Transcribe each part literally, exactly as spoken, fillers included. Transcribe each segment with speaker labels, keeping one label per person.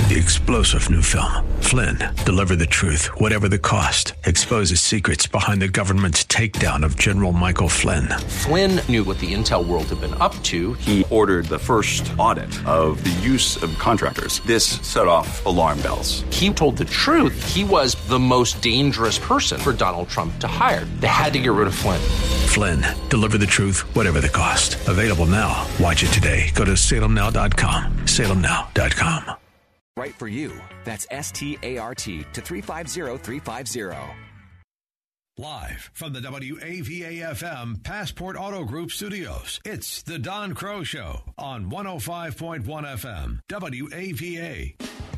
Speaker 1: The explosive new film, Flynn, deliver the truth, whatever the cost, exposes secrets behind the government's takedown of General Michael Flynn.
Speaker 2: Flynn knew what the intel world had been up to.
Speaker 3: He ordered the first audit of the use of contractors. This set off alarm bells.
Speaker 2: He told the truth. He was the most dangerous person for Donald Trump to hire. They had to get rid of Flynn.
Speaker 1: Flynn, deliver the truth, whatever the cost. Available now. Watch it today. Go to salem now dot com. salem now dot com.
Speaker 4: Right for you. That's S T A R T to three five zero three five zero.
Speaker 5: Live from the W A V A F M Passport Auto Group studios, it's the Don Crow Show on one oh five point one F M, W A V A.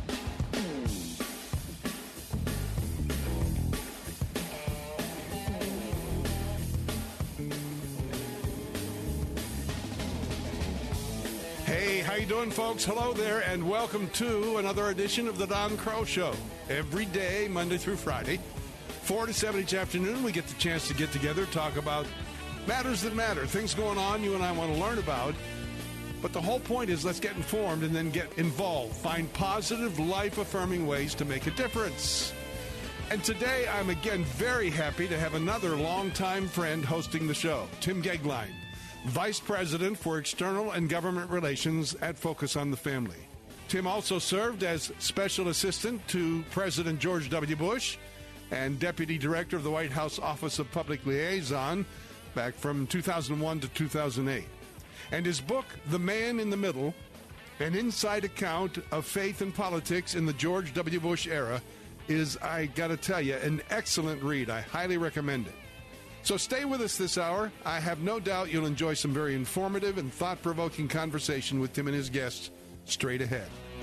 Speaker 6: Hey, how you doing, folks? Hello there, and welcome to another edition of the Don Crow Show. Every day, Monday through Friday, four to seven each afternoon, we get the chance to get together, talk about matters that matter, things going on you and I want to learn about. But the whole point is let's get informed and then get involved. Find positive, life-affirming ways to make a difference. And today, I'm again very happy to have another longtime friend hosting the show, Tim Goeglein, Vice President for External and Government Relations at Focus on the Family. Tim also served as Special Assistant to President George W. Bush and Deputy Director of the White House Office of Public Liaison back from two thousand one to two thousand eight. And his book, The Man in the Middle, an inside account of faith and politics in the George W. Bush era, is, I gotta tell you, an excellent read. I highly recommend it. So stay with us this hour. I have no doubt you'll enjoy some very informative and thought-provoking conversation with Tim and his guests straight ahead.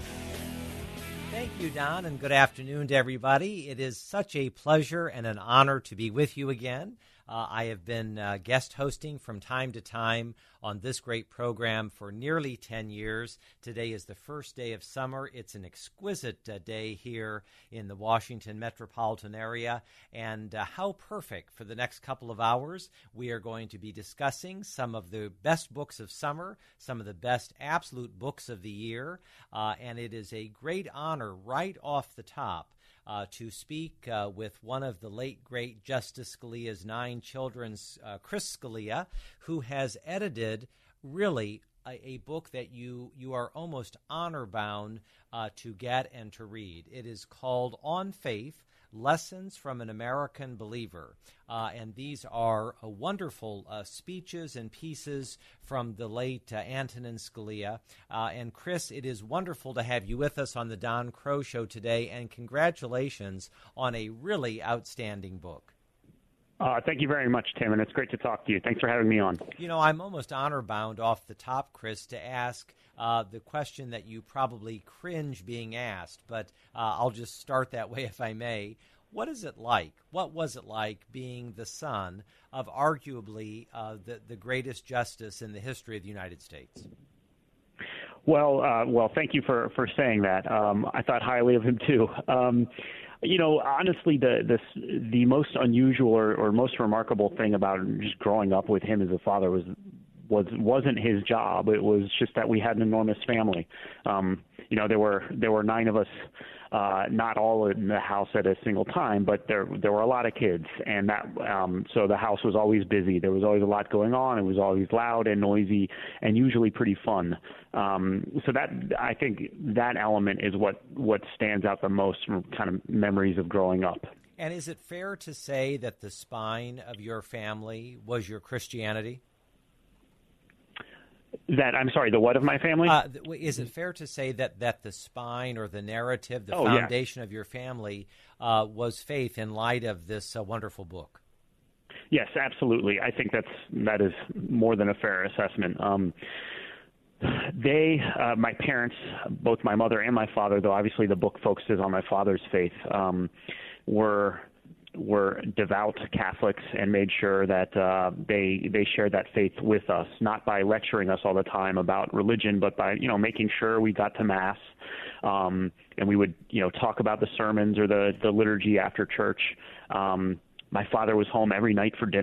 Speaker 7: Thank you, Don, and good afternoon to everybody. It is such a pleasure and an honor to be with you again. Uh, I have been uh, guest hosting from time to time on this great program for nearly ten years. Today is the first day of summer. It's an exquisite uh, day here in the Washington metropolitan area. And uh, how perfect for the next couple of hours. We are going to be discussing some of the best books of summer, some of the best absolute books of the year. Uh, and it is a great honor right off the top Uh, to speak uh, with one of the late, great Justice Scalia's nine children's, uh, Chris Scalia, who has edited really a, a book that you, you are almost honor-bound uh, to get and to read. It is called On Faith, Lessons from an American Believer. Uh, and these are uh, wonderful uh, speeches and pieces from the late uh, Antonin Scalia. Uh, and Chris, it is wonderful to have you with us on the Don Crow Show today, and congratulations on a really outstanding book.
Speaker 8: Uh, thank you very much, Tim, and it's great to talk to you. Thanks for having me on.
Speaker 7: You know, I'm almost honor-bound off the top, Chris, to ask uh, the question that you probably cringe being asked, but uh, I'll just start that way if I may. What is it like? What was it like being the son of arguably uh, the, the greatest justice in the history of the United States?
Speaker 8: Well, uh, well, thank you for, for saying that. Um, I thought highly of him, too. Um, You know, honestly, the the the most unusual or, or most remarkable thing about just growing up with him as a father was was wasn't his job. It was just that we had an enormous family. Um, you know, there were there were nine of us, uh, not all in the house at a single time, but there there were a lot of kids, and that um, so the house was always busy. There was always a lot going on. It was always loud and noisy, and usually pretty fun. Um, so that I think that element is what, what stands out the most from kind of memories of growing up.
Speaker 7: And is it fair to say that the spine of your family was your Christianity?
Speaker 8: That I'm sorry, the what of my family?
Speaker 7: Uh, is it fair to say that, that the spine or the narrative, the
Speaker 8: oh,
Speaker 7: foundation
Speaker 8: yeah.
Speaker 7: of your family uh, was faith in light of this uh, wonderful book?
Speaker 8: Yes, absolutely. I think that's that is more than a fair assessment. Um, They, uh, my parents, both my mother and my father, though obviously the book focuses on my father's faith, um, were were devout Catholics and made sure that uh, they they shared that faith with us, not by lecturing us all the time about religion, but by you know making sure we got to Mass, um, and we would you know talk about the sermons or the the liturgy after church. Um, My father was home every night for dinner.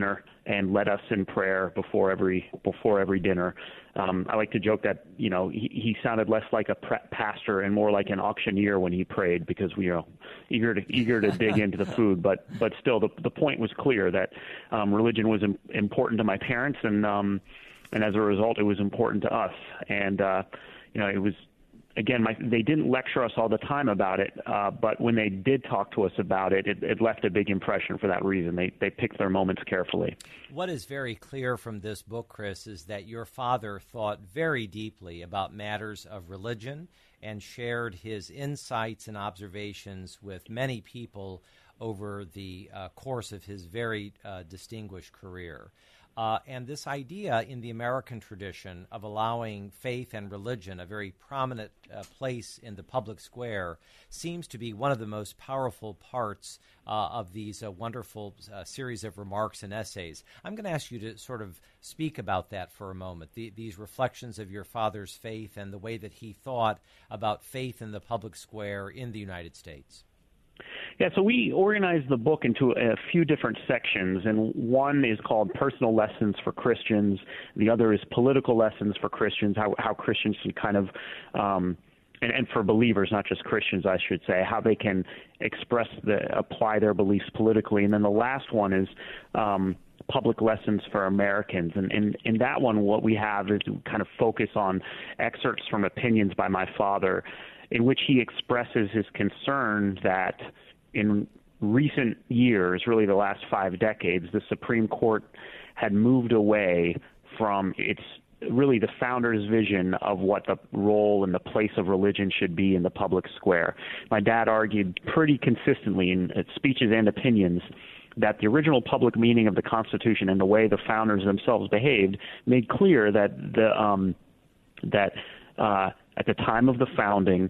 Speaker 8: and led us in prayer before every before every dinner. Um, I like to joke that, you know, he, he sounded less like a pre- pastor and more like an auctioneer when he prayed, because we are eager to eager to dig into the food. But but still, the the point was clear that um, religion was im- important to my parents, and um, and as a result, it was important to us. And uh, you know, it was. Again, my, they didn't lecture us all the time about it, uh, but when they did talk to us about it, it, it left a big impression for that reason. They they picked their moments carefully.
Speaker 7: What is very clear from this book, Chris, is that your father thought very deeply about matters of religion and shared his insights and observations with many people over the uh, course of his very uh, distinguished career. Uh, and this idea in the American tradition of allowing faith and religion a very prominent uh, place in the public square seems to be one of the most powerful parts uh, of these uh, wonderful uh, series of remarks and essays. I'm going to ask you to sort of speak about that for a moment, the, these reflections of your father's faith and the way that he thought about faith in the public square in the United States.
Speaker 8: Yeah, so we organized the book into a few different sections, and one is called Personal Lessons for Christians. The other is Political Lessons for Christians, how, how Christians can kind of, um, and, and for believers, not just Christians, I should say, how they can express, the, apply their beliefs politically. And then the last one is um, Public Lessons for Americans. And in, in that one, what we have is kind of focus on excerpts from opinions by my father, in which he expresses his concern that in recent years, really the last five decades, the Supreme Court had moved away from its really the founders' vision of what the role and the place of religion should be in the public square. My dad argued pretty consistently in speeches and opinions that the original public meaning of the Constitution and the way the founders themselves behaved made clear that the um, that uh, at the time of the founding,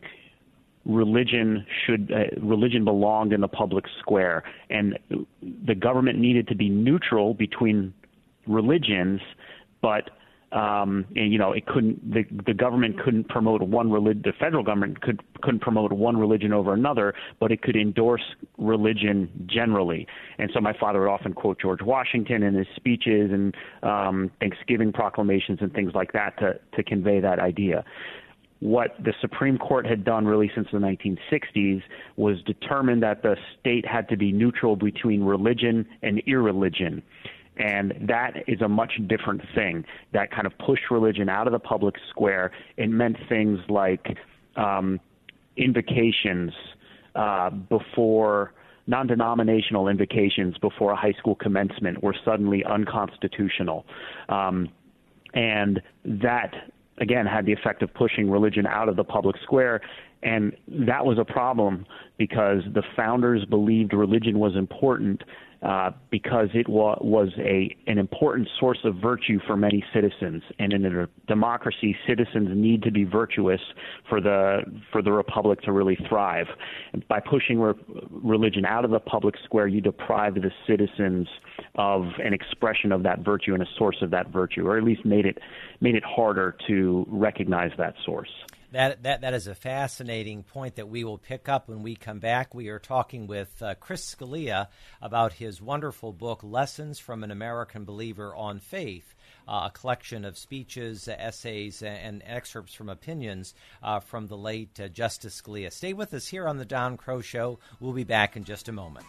Speaker 8: religion should uh, religion belonged in the public square, and the government needed to be neutral between religions, but um, and, you know, it couldn't the, the government couldn't promote one religion. The federal government could couldn't promote one religion over another, but it could endorse religion generally. And so my father would often quote George Washington in his speeches and um, Thanksgiving proclamations and things like that to to convey that idea. What the Supreme Court had done really since the nineteen sixties was determine that the state had to be neutral between religion and irreligion. And that is a much different thing. That kind of pushed religion out of the public square. It meant things like um, invocations uh, before non-denominational invocations before a high school commencement were suddenly unconstitutional. Um, and that again, had the effect of pushing religion out of the public square. And that was a problem because the founders believed religion was important uh, because it wa- was a an important source of virtue for many citizens. And in a democracy, citizens need to be virtuous for the for the republic to really thrive. And by pushing re- religion out of the public square, you deprive the citizens of an expression of that virtue and a source of that virtue, or at least made it made it harder to recognize that source.
Speaker 7: That, that that is a fascinating point that we will pick up when we come back. We are talking with uh, Chris Scalia about his wonderful book, Lessons from an American Believer on Faith, uh, a collection of speeches, uh, essays, and excerpts from opinions uh, from the late uh, Justice Scalia. Stay with us here on the Don Crow Show. We'll be back in just a moment.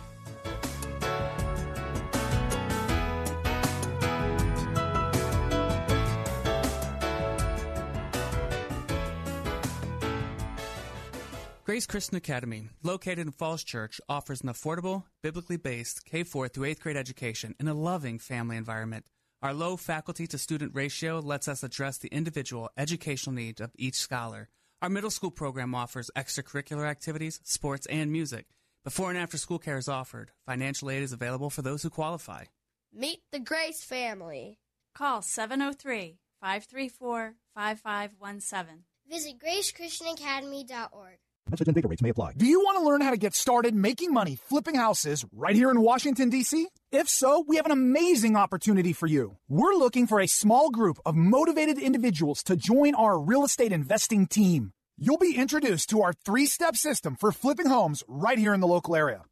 Speaker 9: Grace Christian Academy, located in Falls Church, offers an affordable, biblically based K four through eighth grade education in a loving family environment. Our low faculty-to-student ratio lets us address the individual educational needs of each scholar. Our middle school program offers extracurricular activities, sports, and music. Before and after school care is offered. Financial aid is available for those who qualify.
Speaker 10: Meet the Grace family.
Speaker 11: Call seven oh three, five three four, five five one seven.
Speaker 10: Visit grace christian academy dot org.
Speaker 12: Message and data rates may apply. Do you want to learn how to get started making money flipping houses right here in Washington, D C? If so, we have an amazing opportunity for you. We're looking for a small group of motivated individuals to join our real estate investing team. You'll be introduced to our three-step system for flipping homes right here in the local area.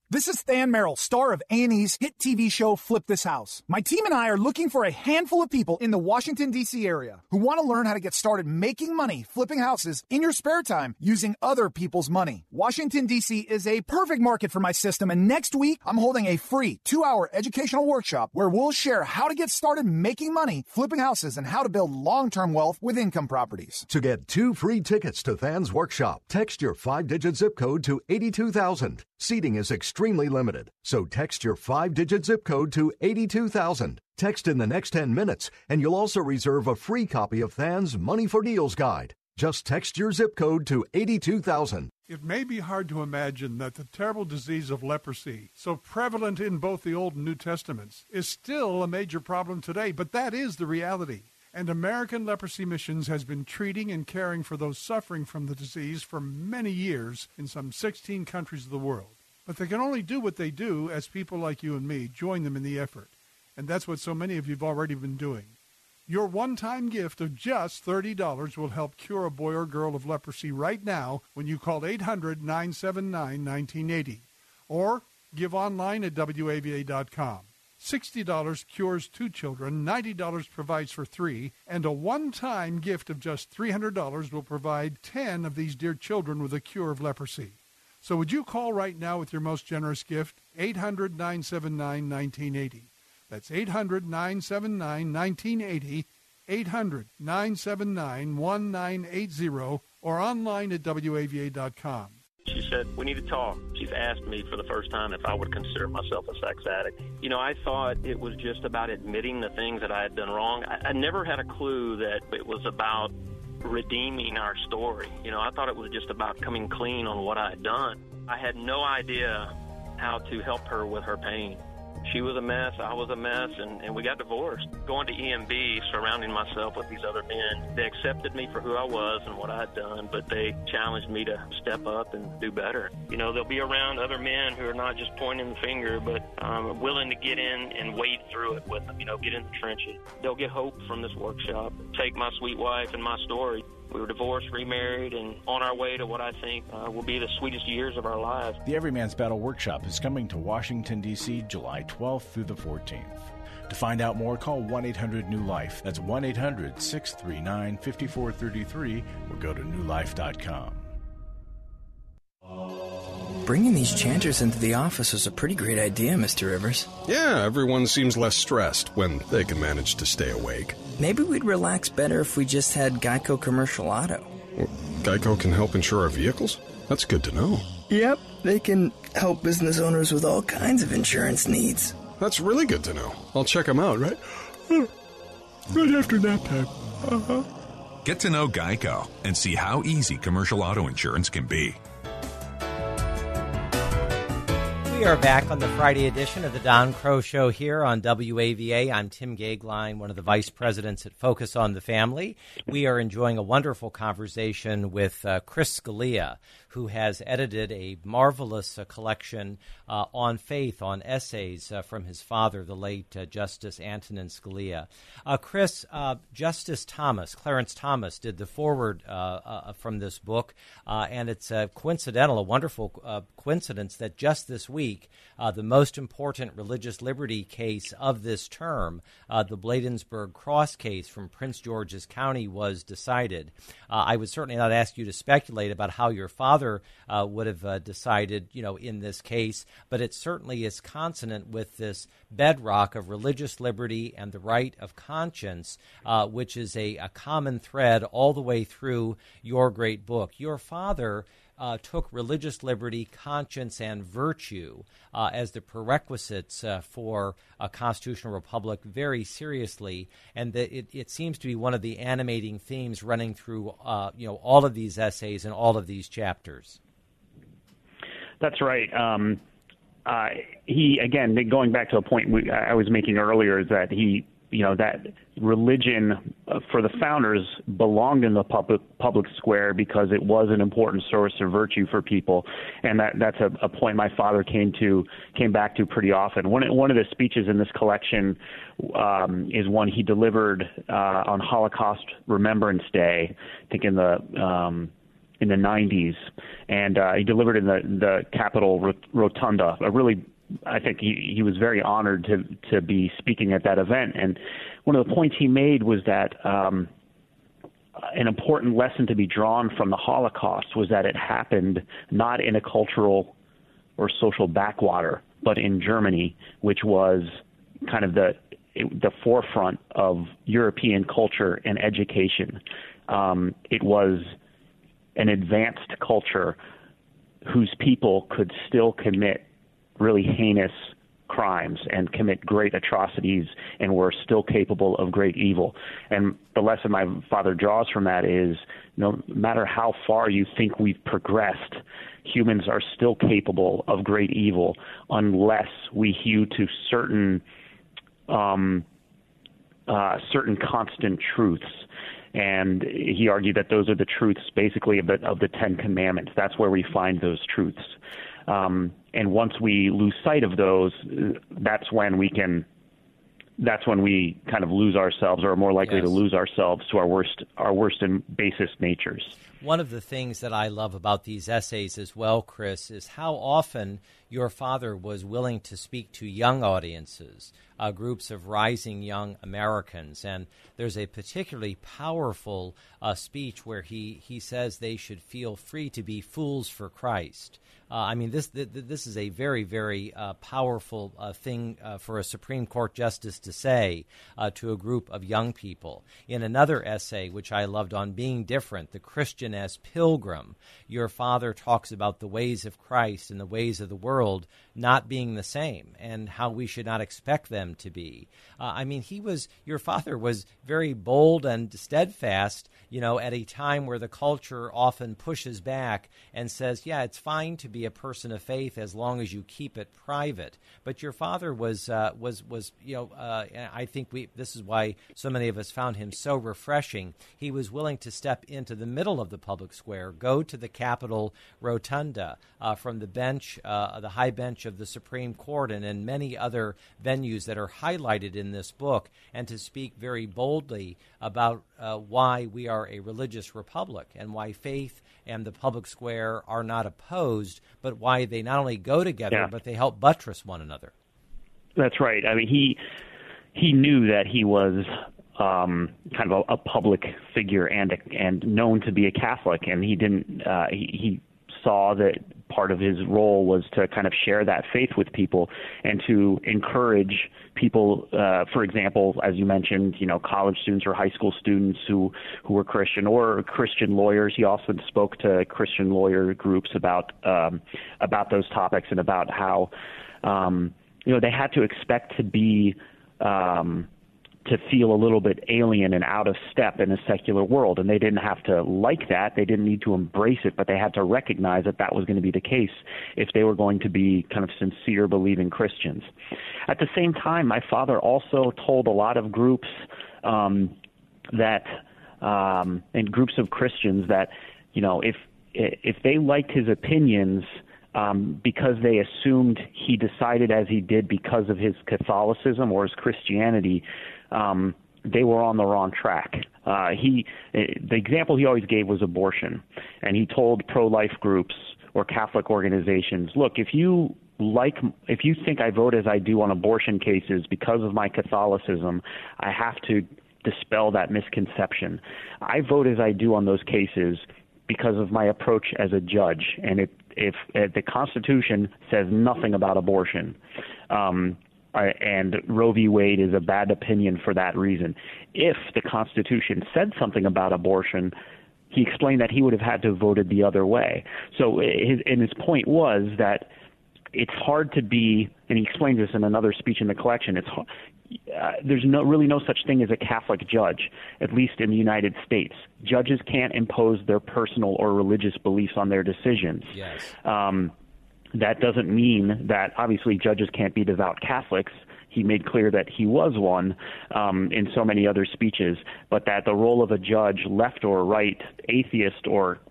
Speaker 12: This is Than Merrill, star of A and E's hit T V show Flip This House. My team and I are looking for a handful of people in the Washington, D C area who want to learn how to get started making money flipping houses in your spare time using other people's money. Washington, D C is a perfect market for my system, and next week I'm holding a free two-hour educational workshop where we'll share how to get started making money flipping houses and how to build long-term wealth with income properties.
Speaker 13: To get two free tickets to Than's workshop, text your five-digit zip code to eighty-two thousand. Seating is extremely limited, so text your five-digit zip code to eighty-two thousand. Text in the next ten minutes, and you'll also reserve a free copy of Than's Money for Deals Guide. Just text your zip code to eighty-two thousand.
Speaker 6: It may be hard to imagine that the terrible disease of leprosy, so prevalent in both the Old and New Testaments, is still a major problem today, but that is the reality. And American Leprosy Missions has been treating and caring for those suffering from the disease for many years in some sixteen countries of the world. But they can only do what they do as people like you and me join them in the effort. And that's what so many of you have already been doing. Your one-time gift of just thirty dollars will help cure a boy or girl of leprosy right now when you call eight hundred, nine seven nine, one nine eight zero. Or give online at W A V A dot com. sixty dollars cures two children, ninety dollars provides for three, and a one-time gift of just three hundred dollars will provide ten of these dear children with a cure of leprosy. So would you call right now with your most generous gift? eight hundred, nine seven nine, one nine eight zero. That's eight hundred, nine seven nine, one nine eight zero, eight hundred, nine seven nine, one nine eight zero, or online at W A V A dot com.
Speaker 14: She said, we need to talk. She's asked me for the first time if I would consider myself a sex addict. You know, I thought it was just about admitting the things that I had done wrong. I, I never had a clue that it was about redeeming our story. You know, I thought it was just about coming clean on what I had done. I had no idea how to help her with her pain. She was a mess, I was a mess, and, and we got divorced. Going to E M B, surrounding myself with these other men, they accepted me for who I was and what I had done, but they challenged me to step up and do better. You know, they'll be around other men who are not just pointing the finger, but um, willing to get in and wade through it with them, you know, get in the trenches. They'll get hope from this workshop. Take my sweet wife and my story. We were divorced, remarried, and on our way to what I think uh, will be the sweetest years of our lives.
Speaker 15: The Everyman's Battle Workshop is coming to Washington, D C, July twelfth through the fourteenth. To find out more, call one eight hundred new life. That's one eight hundred, six three nine, five four three three, or go to new life dot com.
Speaker 16: Bringing these chanters into the office was a pretty great idea, Mister Rivers.
Speaker 17: Yeah, everyone seems less stressed when they can manage to stay awake.
Speaker 16: Maybe we'd relax better if we just had Geico Commercial Auto.
Speaker 17: Well, Geico can help insure our vehicles? That's good to know.
Speaker 16: Yep, they can help business owners with all kinds of insurance needs.
Speaker 17: That's really good to know. I'll check them out, right? Right after nap time. Uh-huh.
Speaker 18: Get to know Geico and see how easy commercial auto insurance can be.
Speaker 7: We are back on the Friday edition of the Don Crow Show here on W A V A. I'm Tim Gagline, one of the vice presidents at Focus on the Family. We are enjoying a wonderful conversation with uh, Chris Scalia, who has edited a marvelous uh, collection uh, on faith, on essays uh, from his father, the late uh, Justice Antonin Scalia. Uh, Chris, uh, Justice Thomas, Clarence Thomas, did the foreword uh, uh, from this book, uh, and it's uh, coincidental, a wonderful uh, coincidence that just this week, Uh, the most important religious liberty case of this term, uh, the Bladensburg Cross case from Prince George's County, was decided. Uh, I would certainly not ask you to speculate about how your father uh, would have uh, decided, you know, in this case, but it certainly is consonant with this bedrock of religious liberty and the right of conscience, uh, which is a, a common thread all the way through your great book. Your father Uh, took religious liberty, conscience, and virtue uh, as the prerequisites uh, for a constitutional republic very seriously, and that it, it seems to be one of the animating themes running through uh, you know all of these essays and all of these chapters.
Speaker 8: That's right. Um, uh, he again, going back to a point we, I was making earlier, is that he, you know, that religion uh, for the founders belonged in the public public square because it was an important source of virtue for people, and that that's a, a point my father came to came back to pretty often. One one of the speeches in this collection um, is one he delivered uh, on Holocaust Remembrance Day, I think in the um, in the nineties, and uh, he delivered in the the Capitol Rotunda. A really, I think he, he was very honored to to be speaking at that event. And one of the points he made was that um, an important lesson to be drawn from the Holocaust was that it happened not in a cultural or social backwater, but in Germany, which was kind of the the forefront of European culture and education. Um, it was an advanced culture whose people could still commit really heinous crimes and commit great atrocities and were still capable of great evil. And the lesson my father draws from that is no matter how far you think we've progressed, humans are still capable of great evil unless we hew to certain um, uh, certain constant truths. And he argued that those are the truths, basically, of the, of the Ten Commandments. That's where we find those truths. Um, and once we lose sight of those, that's when we can. That's when we kind of lose ourselves, or are more likely yes. to lose ourselves to our worst, our worst and basest natures.
Speaker 7: One of the things that I love about these essays as well, Chris, is how often your father was willing to speak to young audiences, uh, groups of rising young Americans. And there's a particularly powerful uh, speech where he, he says they should feel free to be fools for Christ. Uh, I mean, this th- this is a very, very uh, powerful uh, thing uh, for a Supreme Court justice to say uh, to a group of young people. In another essay, which I loved, on being different, the Christian as pilgrim, your father talks about the ways of Christ and the ways of the world not being the same and how we should not expect them to be. Uh, I mean, he was, your father was very bold and steadfast, you know, at a time where the culture often pushes back and says, yeah, it's fine to be a person of faith as long as you keep it private. But your father was, uh, was, was, you know, uh, I think we, this is why so many of us found him so refreshing. He was willing to step into the middle of the public square, go to the Capitol Rotunda, uh, from the bench, uh, the high bench of the Supreme Court, and in many other venues that are highlighted in this book, and to speak very boldly about uh, why we are a religious republic and why faith and the public square are not opposed, but why they not only go together,
Speaker 8: yeah.
Speaker 7: but they help buttress one another.
Speaker 8: That's right. I mean, he he knew that he was um, kind of a, a public figure and a, and known to be a Catholic, and he didn't. Uh, he, he saw that part of his role was to kind of share that faith with people and to encourage people, uh, for example, as you mentioned, you know, college students or high school students who, who were Christian, or Christian lawyers. He also spoke to Christian lawyer groups about um, about those topics and about how, um, you know, they had to expect to be um, to feel a little bit alien and out of step in a secular world. And they didn't have to like that. They didn't need to embrace it, but they had to recognize that that was going to be the case if they were going to be kind of sincere, believing Christians. At the same time, my father also told a lot of groups um, that, um, and groups of Christians that, you know, if if they liked his opinions, Um, because they assumed he decided as he did because of his Catholicism or his Christianity, um, they were on the wrong track. Uh, he, the example he always gave was abortion, and he told pro-life groups or Catholic organizations, look, if you like, if you think I vote as I do on abortion cases because of my Catholicism, I have to dispel that misconception. I vote as I do on those cases because of my approach as a judge, and it If, if the Constitution says nothing about abortion, um, and Roe v. Wade is a bad opinion for that reason. If the Constitution said something about abortion, he explained that he would have had to have voted the other way. So his, and his point was that it's hard to be, and he explained this in another speech in the collection, it's uh, there's no really no such thing as a Catholic judge, at least in the United States. Judges can't impose their personal or religious beliefs on their decisions.
Speaker 7: Yes.
Speaker 8: Um, that doesn't mean that obviously judges can't be devout Catholics. He made clear that he was one um, in so many other speeches, but that the role of a judge, left or right, atheist or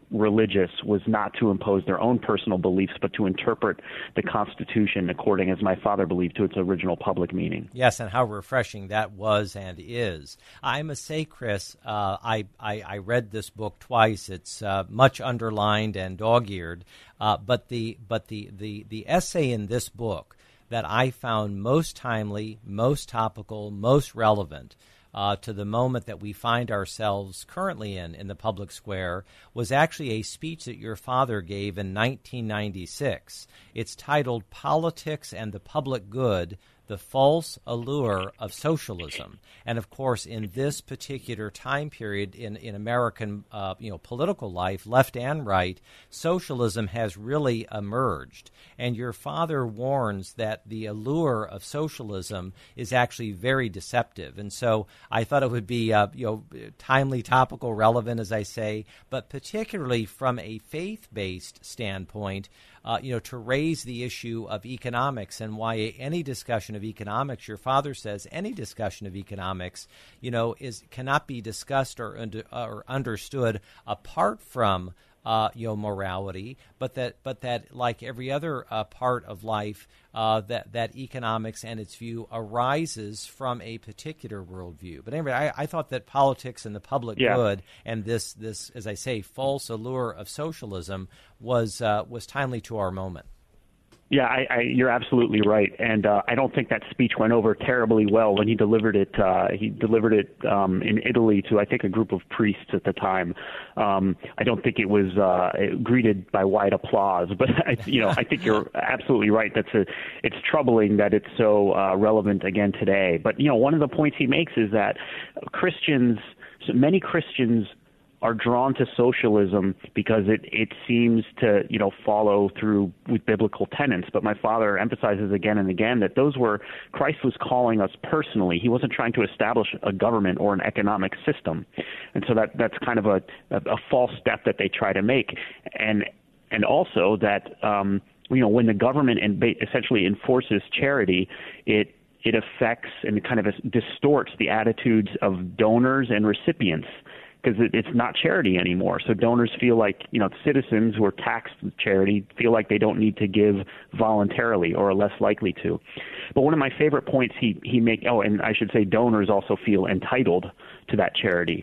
Speaker 8: religious was not to impose their own personal beliefs, but to interpret the Constitution according, as my father believed, to its original public meaning.
Speaker 7: Yes, and how refreshing that was and is. I must say, Chris, uh, I, I, I read this book twice. It's uh, much underlined and dog-eared, uh, but the but the, the, the essay in this book that I found most timely, most topical, most relevant Uh, to the moment that we find ourselves currently in, in the public square, was actually a speech that your father gave in nineteen ninety-six. It's titled Politics and the Public Good, the False Allure of Socialism. And, of course, in this particular time period in, in American uh, you know, political life, left and right, socialism has really emerged. And your father warns that the allure of socialism is actually very deceptive. And so I thought it would be uh, you know, timely, topical, relevant, as I say, but particularly from a faith-based standpoint, Uh, you know, to raise the issue of economics and why any discussion of economics, your father says, any discussion of economics, you know, is cannot be discussed or, under, or understood apart from, uh, you know, morality, but that, but that, like every other uh, part of life, uh, that that economics and its view arises from a particular worldview. But anyway, I, I thought that politics and the public
Speaker 8: yeah.
Speaker 7: good and this this, as I say, false allure of socialism was uh, was timely to our moment.
Speaker 8: Yeah, I, I, you're absolutely right, and uh, I don't think that speech went over terribly well when he delivered it. Uh, he delivered it um, in Italy to, I think, a group of priests at the time. Um, I don't think it was uh, greeted by wide applause, but I, you know, I think you're absolutely right. That's a, it's troubling that it's so uh, relevant again today. But you know, one of the points he makes is that Christians, so many Christians, are drawn to socialism because it, it seems to, you know, follow through with biblical tenets. But my father emphasizes again and again that those were, Christ was calling us personally. He wasn't trying to establish a government or an economic system. And so that that's kind of a, a, a false step that they try to make. And, and also that, um, you know, when the government in, essentially enforces charity, it, it affects and kind of distorts the attitudes of donors and recipients, because it, it's not charity anymore. So donors feel like, you know, citizens who are taxed with charity feel like they don't need to give voluntarily or are less likely to. But one of my favorite points he, he make, oh, and I should say donors also feel entitled to that charity.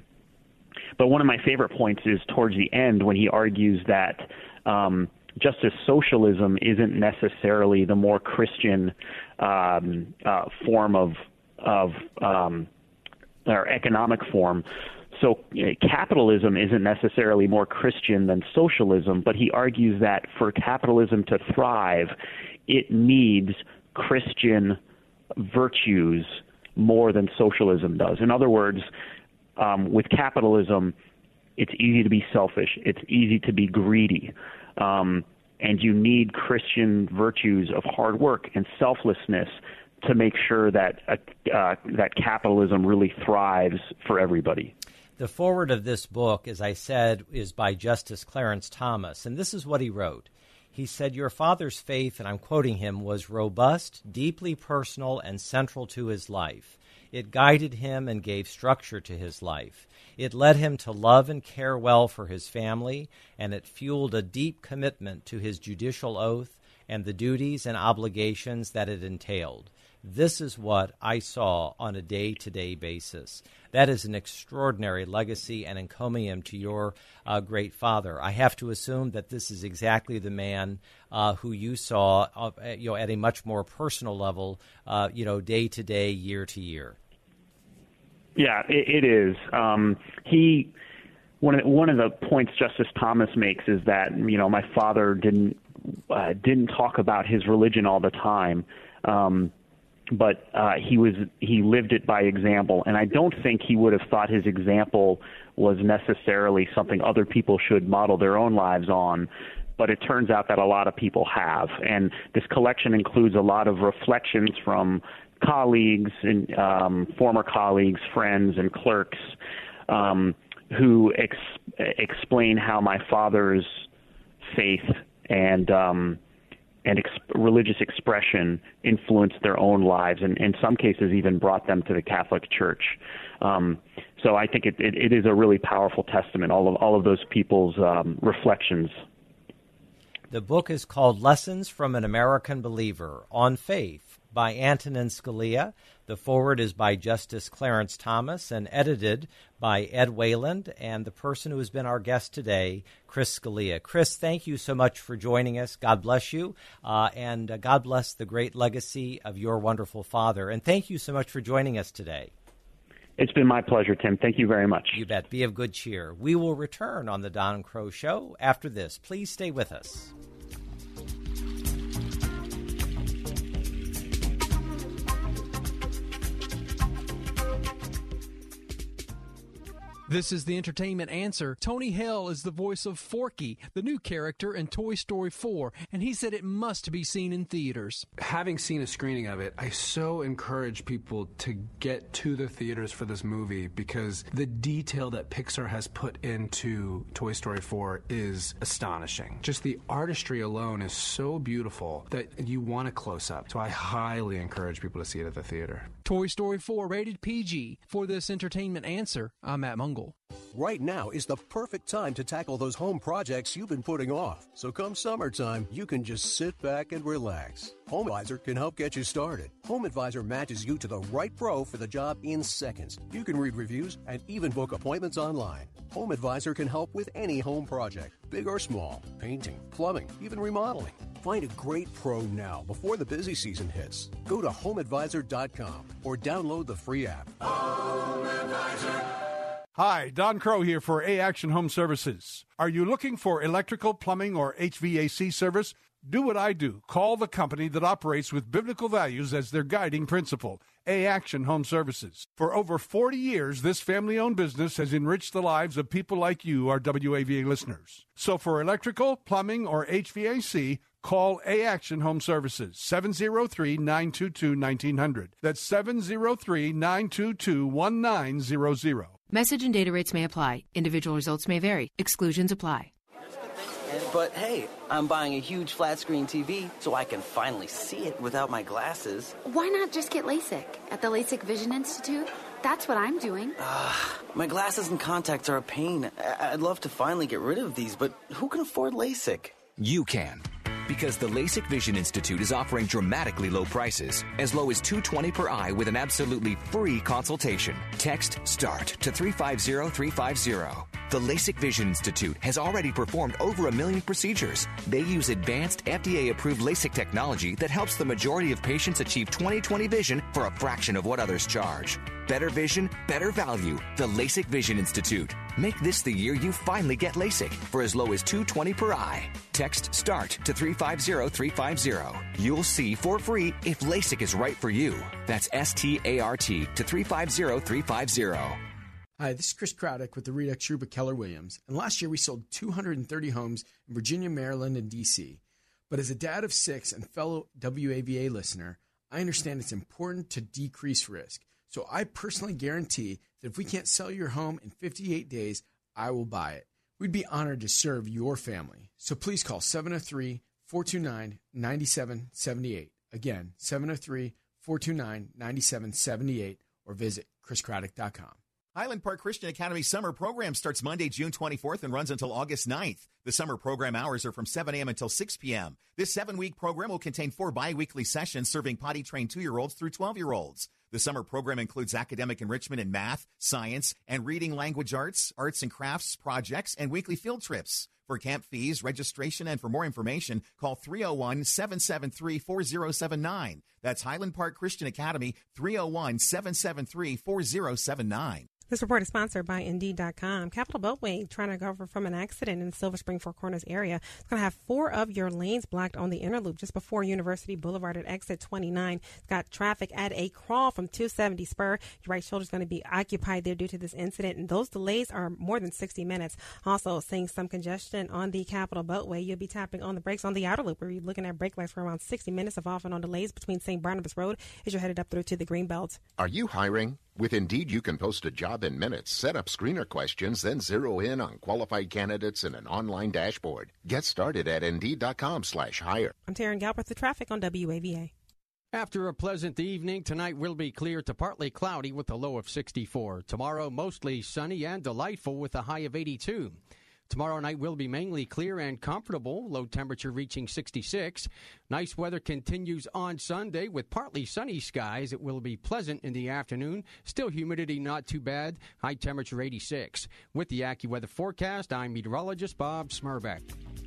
Speaker 8: But one of my favorite points is towards the end when he argues that um, just as socialism isn't necessarily the more Christian um, uh, form of, of um, or economic form, so uh, capitalism isn't necessarily more Christian than socialism, but he argues that for capitalism to thrive, it needs Christian virtues more than socialism does. In other words, um, with capitalism, it's easy to be selfish. It's easy to be greedy. Um, and you need Christian virtues of hard work and selflessness to make sure that uh, uh, that capitalism really thrives for everybody.
Speaker 7: The foreword of this book, as I said, is by Justice Clarence Thomas, and this is what he wrote. He said, "Your father's faith," and I'm quoting him, "was robust, deeply personal, and central to his life. It guided him and gave structure to his life. It led him to love and care well for his family, and it fueled a deep commitment to his judicial oath and the duties and obligations that it entailed. This is what I saw on a day-to-day basis." That is an extraordinary legacy and encomium to your uh, great father. I have to assume that this is exactly the man uh, who you saw, uh, you know, at a much more personal level, uh, you know, day-to-day, year-to-year.
Speaker 8: Yeah, it, it is. Um, he one of one of the points Justice Thomas makes is that, you know, my father didn't uh, didn't talk about his religion all the time. Um, But uh, he was he lived it by example, and I don't think he would have thought his example was necessarily something other people should model their own lives on. But it turns out that a lot of people have, and this collection includes a lot of reflections from colleagues and um, former colleagues, friends, and clerks um, who ex- explain how my father's faith and um, and ex- religious expression influenced their own lives, and in some cases even brought them to the Catholic Church. Um, so so I think it, it, it is a really powerful testament, all of all of those people's um, reflections.
Speaker 7: The book is called Lessons from an American Believer on Faith by Antonin Scalia. The foreword is by Justice Clarence Thomas and edited by Ed Wayland and the person who has been our guest today, Chris Scalia. Chris, thank you so much for joining us. God bless you, uh, and uh, God bless the great legacy of your wonderful father. And thank you so much for joining us today.
Speaker 8: It's been my pleasure, Tim. Thank you very much.
Speaker 7: You bet. Be of good cheer. We will return on the Don Crow Show after this. Please stay with us.
Speaker 19: This is the entertainment answer. Tony Hale is the voice of Forky, the new character in Toy Story four, and he said it must be seen in theaters.
Speaker 17: Having seen a screening of it, I so encourage people to get to the theaters for this movie because the detail that Pixar has put into Toy Story four is astonishing. Just the artistry alone is so beautiful that you want a close-up. So I highly encourage people to see it at the theater.
Speaker 19: Toy Story four rated P G. For this entertainment answer, I'm Matt Mungle.
Speaker 20: Right now is the perfect time to tackle those home projects you've been putting off. So come summertime, you can just sit back and relax. HomeAdvisor can help get you started. HomeAdvisor matches you to the right pro for the job in seconds. You can read reviews and even book appointments online. HomeAdvisor can help with any home project, big or small, painting, plumbing, even remodeling. Find a great pro now before the busy season hits. Go to home advisor dot com or download the free app.
Speaker 6: HomeAdvisor. Hi, Don Crow here for A-Action Home Services. Are you looking for electrical, plumbing, or H V A C service? Do what I do. Call the company that operates with biblical values as their guiding principle, A-Action Home Services. For over forty years, this family-owned business has enriched the lives of people like you, our W A V A listeners. So for electrical, plumbing, or H V A C, call A-Action Home Services, seven oh three, nine two two, nineteen hundred. That's seven oh three, nine two two, nineteen hundred.
Speaker 21: Message and data rates may apply. Individual results may vary. Exclusions apply.
Speaker 22: But hey, I'm buying a huge flat screen T V so I can finally see it without my glasses.
Speaker 23: Why not just get LASIK at the LASIK Vision Institute? That's what I'm doing.
Speaker 22: Uh, my glasses and contacts are a pain. I- I'd love to finally get rid of these, but who can afford LASIK?
Speaker 4: You can. Because the LASIK Vision Institute is offering dramatically low prices, as low as two hundred twenty dollars per eye with an absolutely free consultation. Text START to three five zero three five zero. The LASIK Vision Institute has already performed over a million procedures. They use advanced F D A-approved LASIK technology that helps the majority of patients achieve twenty twenty vision for a fraction of what others charge. Better vision, better value. The LASIK Vision Institute. Make this the year you finally get LASIK for as low as two hundred twenty dollars per eye. Text START to three five zero three five zero. You'll see for free if LASIK is right for you. That's S T A R T to three five zero three five zero.
Speaker 24: Hi, this is Chris Craddock with the Rita Truba Keller Williams, and last year we sold two hundred thirty homes in Virginia, Maryland, and D C. But as a dad of six and fellow W A V A listener, I understand it's important to decrease risk. So I personally guarantee that if we can't sell your home in fifty-eight days, I will buy it. We'd be honored to serve your family. So please call seven oh three, four two nine, nine seven seven eight. Again, seven oh three, four two nine, nine seven seven eight, or visit chris craddock dot com.
Speaker 25: Highland Park Christian Academy summer program starts Monday, June twenty-fourth and runs until August ninth. The summer program hours are from seven a.m. until six p.m. This seven-week program will contain four bi-weekly sessions serving potty-trained two-year-olds through twelve-year-olds. The summer program includes academic enrichment in math, science, and reading language arts, arts and crafts projects, and weekly field trips. For camp fees, registration, and for more information, call three oh one, seven seven three, four oh seven nine. That's Highland Park Christian Academy, three oh one, seven seven three, four oh seven nine.
Speaker 26: This report is sponsored by Indeed dot com. Capital Beltway, trying to recover from an accident in the Silver Spring Four Corners area. It's going to have four of your lanes blocked on the inner loop just before University Boulevard at exit twenty-nine. It's got traffic at a crawl from two seventy Spur. Your right shoulder is going to be occupied there due to this incident, and those delays are more than sixty minutes. Also, seeing some congestion on the Capital Beltway. You'll be tapping on the brakes on the outer loop, where you're looking at brake lights for around sixty minutes of off and on delays between Saint Barnabas Road as you're headed up through to the Greenbelt.
Speaker 27: Are you hiring? With Indeed, you can post a job in minutes, set up screener questions, then zero in on qualified candidates in an online dashboard. Get started at Indeed dot com slash hire.
Speaker 26: I'm Taryn Galbraith with traffic on W A V A.
Speaker 1: After a pleasant evening, tonight will be clear to partly cloudy with a low of sixty-four. Tomorrow, mostly sunny and delightful with a high of eighty-two. Tomorrow night will be mainly clear and comfortable, low temperature reaching sixty-six. Nice weather continues on Sunday with partly sunny skies. It will be pleasant in the afternoon. Still humidity not too bad, high temperature eighty-six. With the AccuWeather forecast, I'm meteorologist Bob Smurbeck.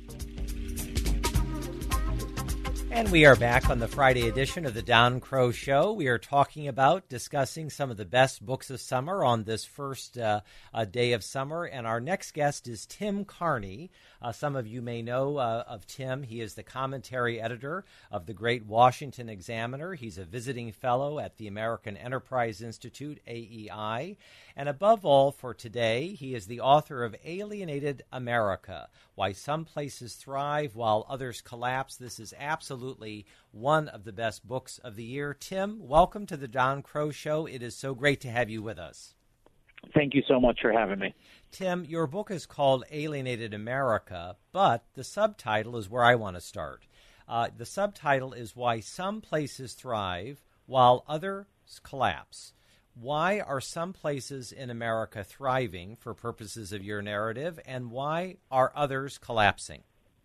Speaker 7: And we are back on the Friday edition of the Don Crow Show. We are talking about, discussing some of the best books of summer on this first uh, uh, day of summer. And our next guest is Tim Carney. Uh, some of you may know uh, of Tim. He is the commentary editor of the great Washington Examiner. He's a visiting fellow at the American Enterprise Institute, A E I. And above all, for today, he is the author of Alienated America, Why Some Places Thrive While Others Collapse. This is absolutely one of the best books of the year. Tim, welcome to the Don Crow Show. It is so great to have you with us.
Speaker 2: Thank you so much for having me.
Speaker 7: Tim, your book is called Alienated America, but the subtitle is where I want to start. Uh, the subtitle is Why Some Places Thrive While Others Collapse. Why are some places in America thriving for purposes of your narrative, and why are others collapsing?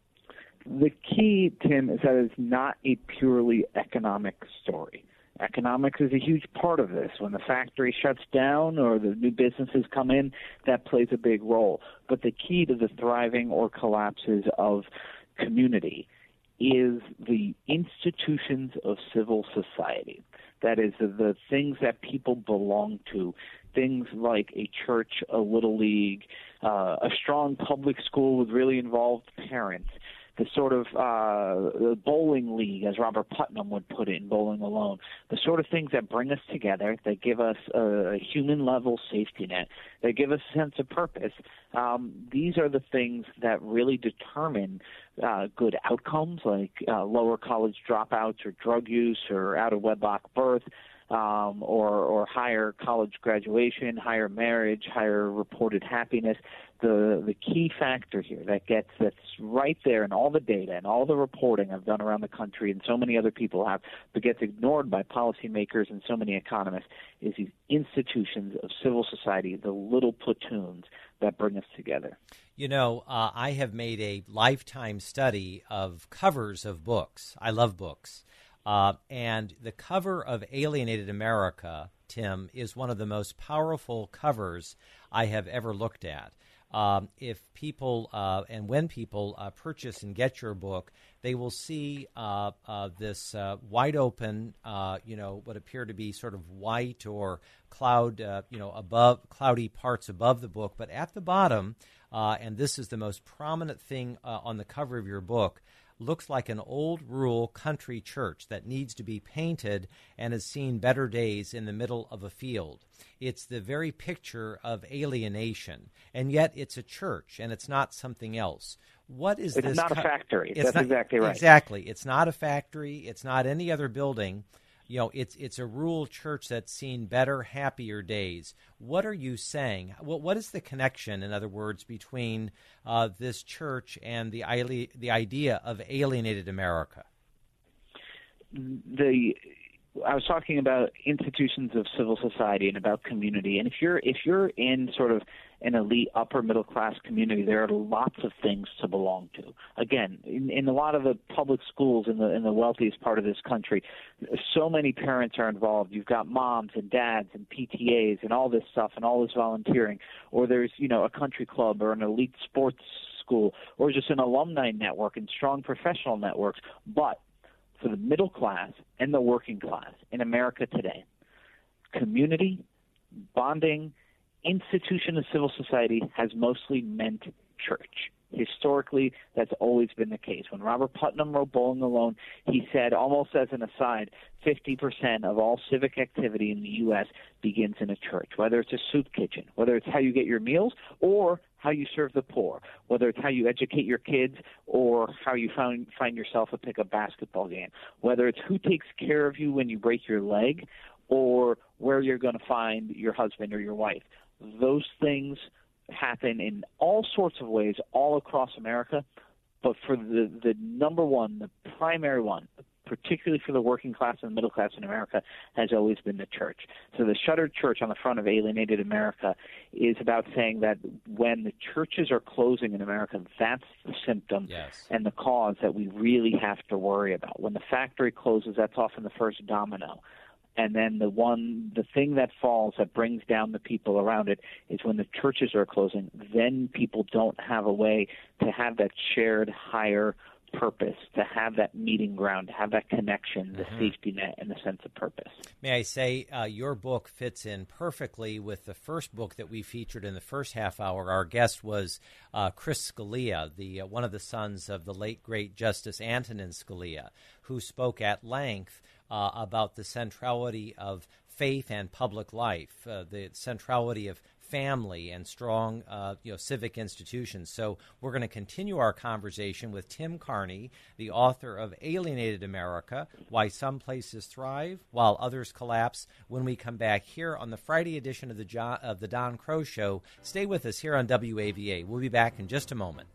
Speaker 2: The key, Tim, is that it's not a purely economic story. Economics is a huge part of this. When the factory shuts down or the new businesses come in, that plays a big role. But the key to the thriving or collapses of community is the institutions of civil society. That is, the, the things that people belong to, things like a church, a little league, uh, a strong public school with really involved parents, the sort of uh, the bowling league, as Robert Putnam would put it in Bowling Alone, the sort of things that bring us together, that give us a human-level safety net, that give us a sense of purpose. Um, these are the things that really determine uh, good outcomes, like uh, lower college dropouts or drug use or out-of-wedlock birth, um, or, or higher college graduation, higher marriage, higher reported happiness. The the key factor here that gets that's right there in all the data and all the reporting I've done around the country and so many other people have, but gets ignored by policymakers and so many economists, is these institutions of civil society, the little platoons that bring us together.
Speaker 7: You know, uh, I have made a lifetime study of covers of books. I love books. Uh, and the cover of Alienated America, Tim, is one of the most powerful covers I have ever looked at. Um, if people uh, and when people uh, purchase and get your book, they will see uh, uh, this uh, wide open, uh, you know, what appear to be sort of white or cloud, uh, you know, above cloudy parts above the book. But at the bottom, uh, and this is the most prominent thing uh, on the cover of your book, looks like an old rural country church that needs to be painted and has seen better days in the middle of a field. It's the very picture of alienation, and yet it's a church, and it's not something else. What is
Speaker 2: it's
Speaker 7: this?
Speaker 2: It's not co- a factory.
Speaker 7: It's
Speaker 2: That's
Speaker 7: not,
Speaker 2: exactly right.
Speaker 7: Exactly. It's not a factory. It's not any other building. You know, it's it's a rural church that's seen better, happier days. What are you saying? What what is the connection, in other words, between uh, this church and the the idea of alienated America?
Speaker 2: The I was talking about institutions of civil society and about community. And if you're if you're in sort of an elite upper middle class community, there are lots of things to belong to. Again, in, in a lot of the public schools in the in the wealthiest part of this country, so many parents are involved. You've got moms and dads and P T As and all this stuff and all this volunteering. Or there's, you know, a country club or an elite sports school or just an alumni network and strong professional networks. But for the middle class and the working class in America today, community, bonding, institution of civil society has mostly meant church. Historically, that's always been the case. When Robert Putnam wrote Bowling Alone, he said, almost as an aside, fifty percent of all civic activity in the U S begins in a church, whether it's a soup kitchen, whether it's how you get your meals, or how you serve the poor, whether it's how you educate your kids or how you find, find yourself a pickup basketball game, whether it's who takes care of you when you break your leg or where you're going to find your husband or your wife. Those things happen in all sorts of ways all across America, but for the, the number one, the primary one, the particularly for the working class and middle class in America, has always been the church. So the shuttered church on the front of Alienated America is about saying that when the churches are closing in America, that's the symptom
Speaker 7: yes.
Speaker 2: and the cause that we really have to worry about. When the factory closes, that's often the first domino. And then the one, the thing that falls that brings down the people around it is when the churches are closing. Then people don't have a way to have that shared higher purpose, to have that meeting ground, to have that connection, the mm-hmm. safety net, and the sense of purpose.
Speaker 7: May I say, uh, your book fits in perfectly with the first book that we featured in the first half hour. Our guest was uh, Chris Scalia, the uh, one of the sons of the late, great Justice Antonin Scalia, who spoke at length uh, about the centrality of faith and public life, uh, the centrality of family and strong uh, you know, civic institutions. So we're going to continue our conversation with Tim Carney, the author of Alienated America, Why Some Places Thrive While Others Collapse, when we come back here on the Friday edition of the, jo- of the Don Crow Show. Stay with us here on W A V A. We'll be back in just a moment.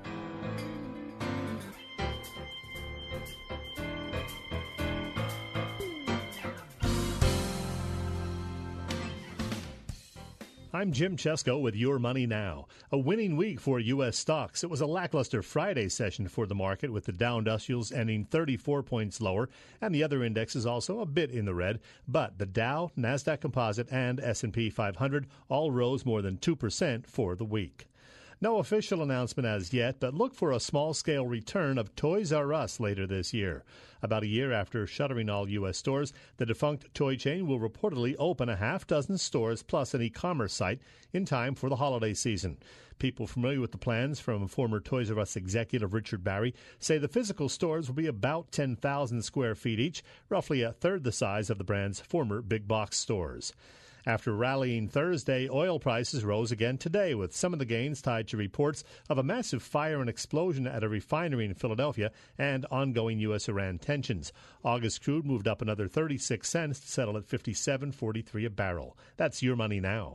Speaker 3: I'm Jim Chesko with Your Money Now. A winning week for U S stocks. It was a lackluster Friday session for the market, with the Dow Industrials ending thirty-four points lower, and the other indexes also a bit in the red. But the Dow, NASDAQ Composite, and S and P five hundred all rose more than two percent for the week. No official announcement as yet, but look for a small-scale return of Toys R Us later this year. About a year after shuttering all U S stores, the defunct toy chain will reportedly open a half dozen stores plus an e-commerce site in time for the holiday season. People familiar with the plans, from former Toys R Us executive Richard Barry, say the physical stores will be about ten thousand square feet each, roughly a third the size of the brand's former big box stores. After rallying Thursday, oil prices rose again today, with some of the gains tied to reports of a massive fire and explosion at a refinery in Philadelphia and ongoing U S Iran tensions. August crude moved up another thirty-six cents to settle at fifty-seven forty-three a barrel. That's Your Money Now.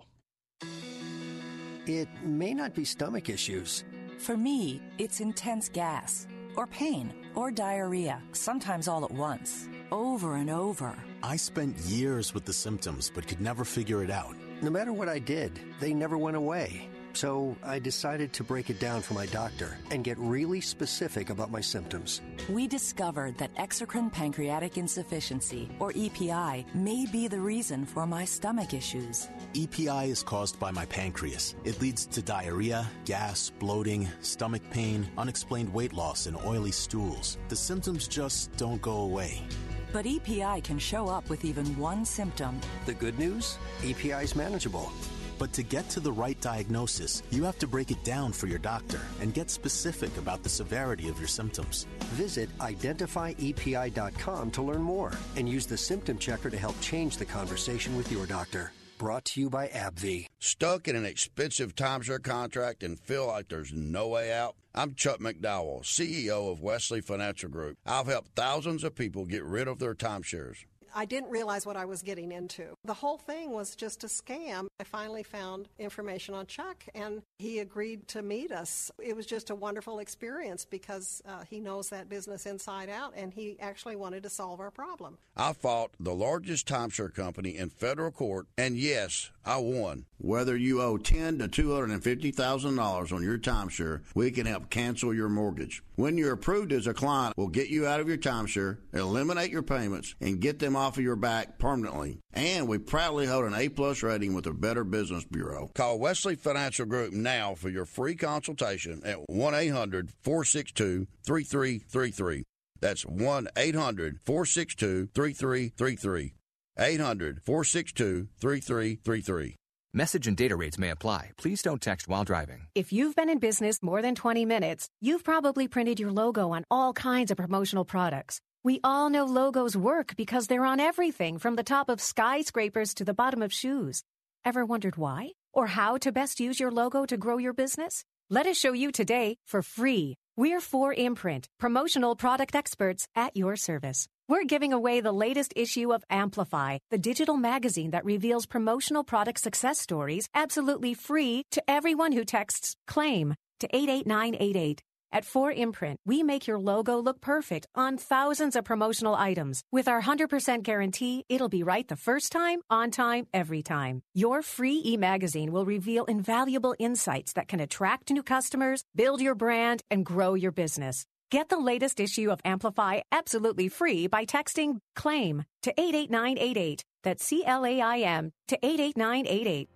Speaker 5: It may not be stomach issues.
Speaker 9: For me, it's intense gas, or pain, or diarrhea, sometimes all at once, over and over.
Speaker 5: I spent years with the symptoms, but could never figure it out. No matter what I did, they never went away. So I decided to break it down for my doctor and get really specific about my symptoms.
Speaker 9: We discovered that exocrine pancreatic insufficiency, or E P I, may be the reason for my stomach issues.
Speaker 5: E P I is caused by my pancreas. It leads to diarrhea, gas, bloating, stomach pain, unexplained weight loss, and oily stools. The symptoms just don't go away.
Speaker 9: But E P I can show up with even one symptom.
Speaker 5: The good news? E P I is manageable. But to get to the right diagnosis, you have to break it down for your doctor and get specific about the severity of your symptoms. Visit identify E P I dot com to learn more and use the symptom checker to help change the conversation with your doctor. Brought to you by AbbVie.
Speaker 10: Stuck in an expensive timeshare contract and feel like there's no way out? I'm Chuck McDowell, C E O of Wesley Financial Group. I've helped thousands of people get rid of their timeshares.
Speaker 11: I didn't realize what I was getting into. The whole thing was just a scam. I finally found information on Chuck, and he agreed to meet us. It was just a wonderful experience because uh, he knows that business inside out, and he actually wanted to solve our problem.
Speaker 10: I fought the largest timeshare company in federal court, and yes, I won. Whether you owe ten thousand dollars to two hundred fifty thousand dollars on your timeshare, we can help cancel your mortgage. When you're approved as a client, we'll get you out of your timeshare, eliminate your payments, and get them off of your back permanently. And we proudly hold an A-plus rating with the Better Business Bureau. Call Wesley Financial Group now for your free consultation at one eight hundred four six two three three three three. That's one eight hundred four six two three three three three. eight hundred four six two three three three three.
Speaker 4: Message and data rates may apply. Please don't text while driving.
Speaker 12: If you've been in business more than twenty minutes, you've probably printed your logo on all kinds of promotional products. We all know logos work because they're on everything from the top of skyscrapers to the bottom of shoes. Ever wondered why? Or how to best use your logo to grow your business? Let us show you today for free. We're four Imprint, promotional product experts at your service. We're giving away the latest issue of Amplify, the digital magazine that reveals promotional product success stories absolutely free to everyone who texts CLAIM to eight eight nine eight eight. At four Imprint, we make your logo look perfect on thousands of promotional items. With our one hundred percent guarantee, it'll be right the first time, on time, every time. Your free e-magazine will reveal invaluable insights that can attract new customers, build your brand, and grow your business. Get the latest issue of Amplify absolutely free by texting CLAIM to eight eight nine eight eight. That's C L A I M to eight eight nine eight eight.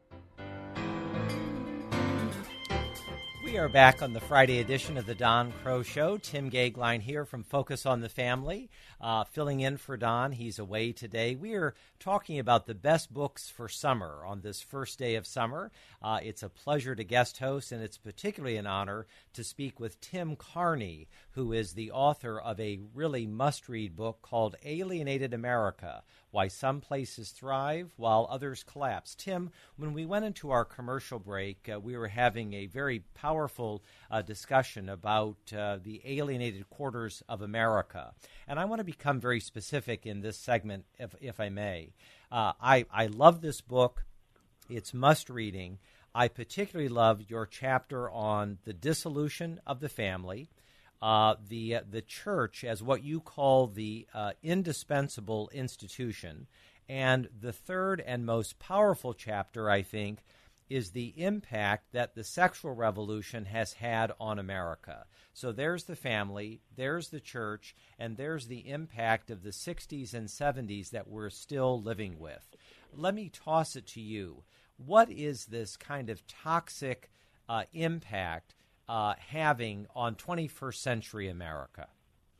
Speaker 7: We are back on the Friday edition of the Don Crow Show. Tim Gagline here from Focus on the Family, uh, filling in for Don. He's away today. We are talking about the best books for summer on this first day of summer. Uh, it's a pleasure to guest host, and it's particularly an honor to speak with Tim Carney, who is the author of a really must-read book called Alienated America, Why Some Places Thrive While Others Collapse. Tim, when we went into our commercial break, uh, we were having a very powerful uh, discussion about uh, the alienated quarters of America. And I want to become very specific in this segment, if, if I may. Uh, I, I love this book. It's must-reading. I particularly love your chapter on the dissolution of the family, Uh, the uh, the church as what you call the uh, indispensable institution. And the third and most powerful chapter, I think, is the impact that the sexual revolution has had on America. So there's the family, there's the church, and there's the impact of the sixties and seventies that we're still living with. Let me toss it to you. What is this kind of toxic uh, impact Uh, having on twenty-first century America?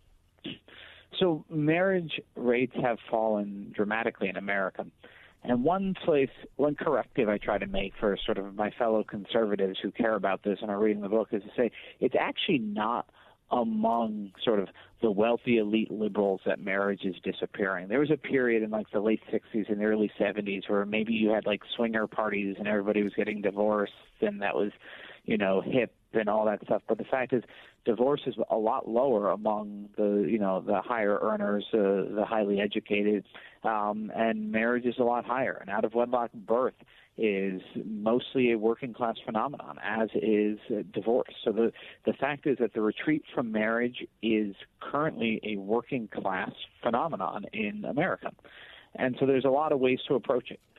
Speaker 2: So marriage rates have fallen dramatically in America. And one place, one corrective I try to make for sort of my fellow conservatives who care about this and are reading the book is to say it's actually not among sort of the wealthy elite liberals that marriage is disappearing. There was a period in like the late sixties and early seventies where maybe you had like swinger parties and everybody was getting divorced, and that was, you know, hip and all that stuff. But the fact is, divorce is a lot lower among the, you know, the higher earners, uh, the highly educated, um, and marriage is a lot higher. And out-of-wedlock birth is mostly a working-class phenomenon, as is uh, divorce. So the, the fact is that the retreat from marriage is currently a working-class phenomenon in America. And so there's a lot of ways to approach it.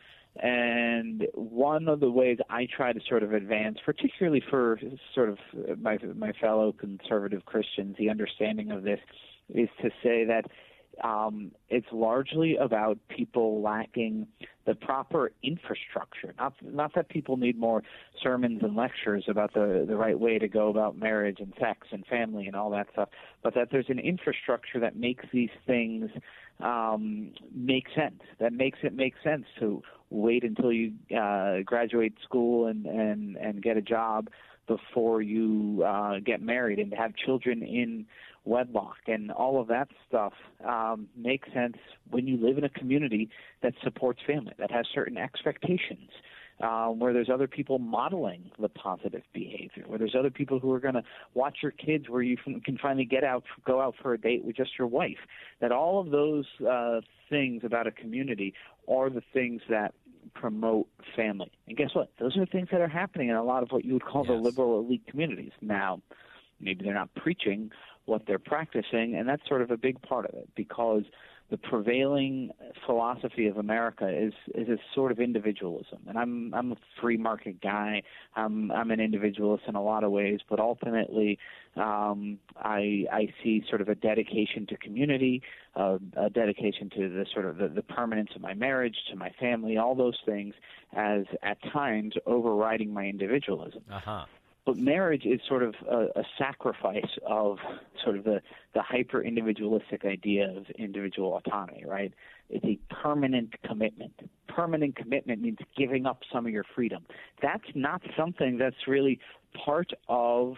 Speaker 2: And one of the ways I try to sort of advance, particularly for sort of my my fellow conservative Christians, the understanding of this is to say that um, it's largely about people lacking the proper infrastructure. Not not that people need more sermons and lectures about the, the right way to go about marriage and sex and family and all that stuff, but that there's an infrastructure that makes these things um, make sense, that makes it make sense to wait until you uh, graduate school and, and, and get a job before you uh, get married, and to have children in wedlock, and all of that stuff um, makes sense when you live in a community that supports family, that has certain expectations, uh, where there's other people modeling the positive behavior, where there's other people who are going to watch your kids, where you can finally get out, go out for a date with just your wife. That all of those uh, things about a community are the things that promote family. And guess what? Those are things that are happening in a lot of what you would call yes. the liberal elite communities. Now, maybe they're not preaching what they're practicing, and that's sort of a big part of it, because the prevailing philosophy of America is is a sort of individualism. And I'm I'm a free market guy. I'm I'm an individualist in a lot of ways, but ultimately um, I I see sort of a dedication to community, uh, a dedication to the sort of the, the permanence of my marriage, to my family, all those things as at times overriding my individualism.
Speaker 7: Uh-huh.
Speaker 2: But marriage is sort of a, a sacrifice of sort of the, the hyper-individualistic idea of individual autonomy, right? It's a permanent commitment. Permanent commitment means giving up some of your freedom. That's not something that's really part of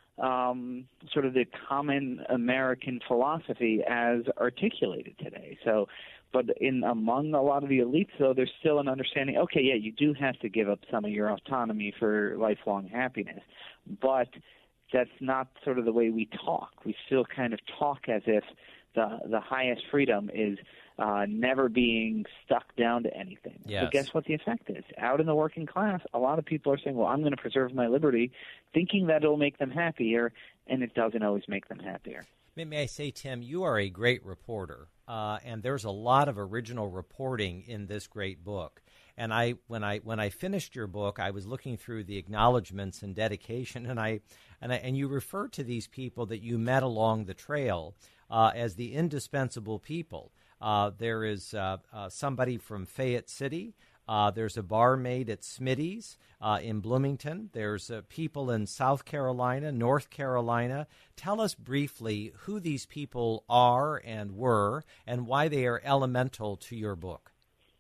Speaker 2: um, sort of the common American philosophy as articulated today. So, but in among a lot of the elites, though, there's still an understanding, okay, yeah, you do have to give up some of your autonomy for lifelong happiness, but that's not sort of the way we talk. We still kind of talk as if the the highest freedom is uh, never being stuck down to anything.
Speaker 7: Yes.
Speaker 2: But guess what the effect is? Out in the working class, a lot of people are saying, well, I'm going to preserve my liberty, thinking that it'll make them happier, and it doesn't always make them happier.
Speaker 7: May I say, Tim, you are a great reporter, uh, and there's a lot of original reporting in this great book. And I, when I when I finished your book, I was looking through the acknowledgments and dedication, and I and I, and you refer to these people that you met along the trail uh, as the indispensable people. Uh, there is uh, uh, somebody from Fayette City. Uh, there's a barmaid at Smitty's uh, in Bloomington. There's uh, people in South Carolina, North Carolina. Tell us briefly who these people are and were and why they are elemental to your book.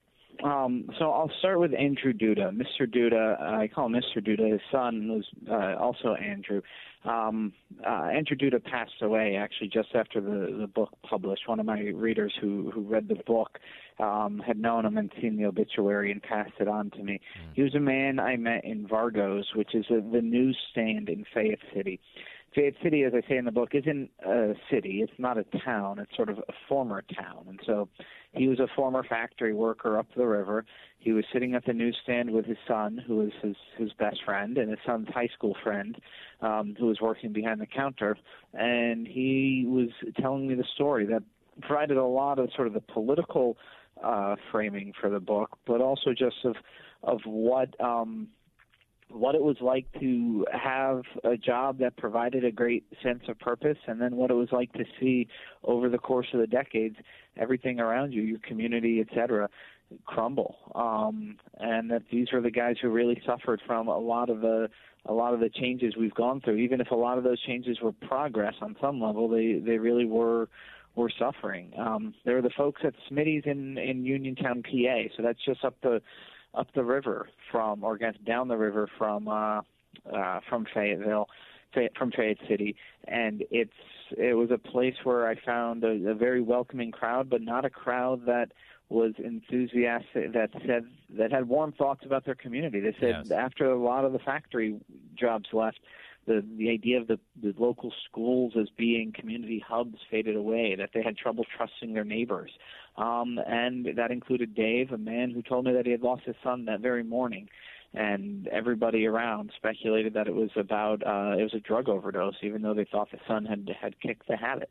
Speaker 2: Um, so I'll start with Andrew Duda. Mister Duda, uh, I call him Mister Duda. His son was uh, also Andrew. Um, uh, Andrew Duda passed away actually just after the, the book published. One of my readers who, who read the book um, had known him and seen the obituary and passed it on to me. Mm. He was a man I met in Vargo's, which is a, the newsstand in Fayette City. Fayette City, as I say in the book, isn't a city. It's not a town. It's sort of a former town. And so he was a former factory worker up the river. He was sitting at the newsstand with his son, who was his, his best friend, and his son's high school friend, um, who was working behind the counter. And he was telling me the story that provided a lot of sort of the political uh, framing for the book, but also just of of what um, – what it was like to have a job that provided a great sense of purpose, and then what it was like to see over the course of the decades everything around you, your community, et cetera, crumble. Um, and that these are the guys who really suffered from a lot of the a lot of the changes we've gone through. Even if a lot of those changes were progress on some level, they, they really were were suffering. Um, there are the folks at Smitty's in, in Uniontown, P A, so that's just up the up the river from, or against down the river from uh, uh, from Fayetteville, Fayette, from Fayette City, and it's it was a place where I found a, a very welcoming crowd, but not a crowd that was enthusiastic, that said that had warm thoughts about their community. They said yes. After a lot of the factory jobs left, the the idea of the, the local schools as being community hubs faded away, that they had trouble trusting their neighbors. Um, and that included Dave, a man who told me that he had lost his son that very morning. And everybody around speculated that it was about, uh, it was a drug overdose, even though they thought the son had had kicked the habit.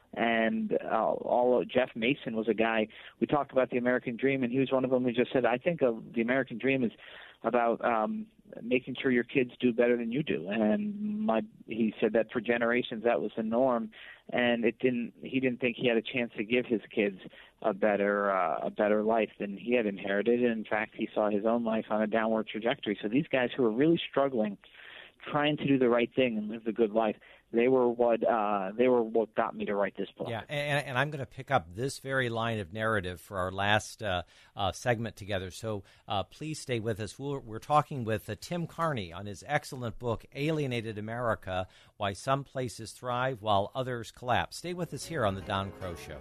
Speaker 2: And uh, all Jeff Mason was a guy, we talked about the American dream, and he was one of them who just said, I think of the American dream is about um, making sure your kids do better than you do. And my, he said that for generations that was the norm, and it didn't. He didn't think he had a chance to give his kids a better uh, a better life than he had inherited. And in fact, he saw his own life on a downward trajectory. So these guys who were really struggling, trying to do the right thing and live the good life, they were what uh, they were what got me to write this book.
Speaker 7: Yeah, and, and I'm going to pick up this very line of narrative for our last uh, uh, segment together. So uh, please stay with us. We're, we're talking with uh, Tim Carney on his excellent book, Alienated America, Why Some Places Thrive While Others Collapse. Stay with us here on The Don Crow Show.